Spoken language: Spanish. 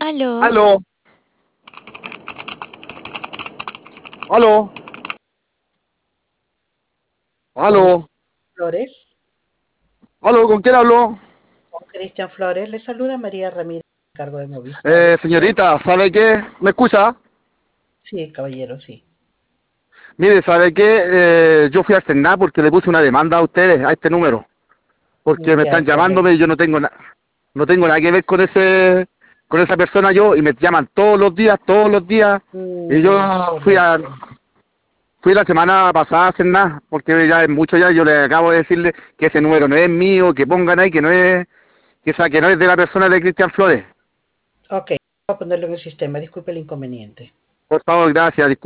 Aló, Aló, aló, Con aló, Flores, aló, ¿con quién habló? con Cristian Flores, le saluda María Ramírez, cargo de Movistar. Señorita, ¿sabe qué? ¿Me escucha? Sí, caballero, sí. Mire, ¿sabe qué? Yo fui al Senado porque le puse una demanda a ustedes, a este número, porque me Ya, están correcto. llamándome y yo no tengo nada que ver con esa persona yo, y me llaman todos los días, y yo Correcto. fui la semana pasada a Senado, porque ya es mucho ya, yo le acabo de decirle que ese número no es mío, que pongan ahí, que no es de la persona de Cristian Flores. Ok, voy a ponerlo en el sistema, disculpe el inconveniente. Por favor, gracias.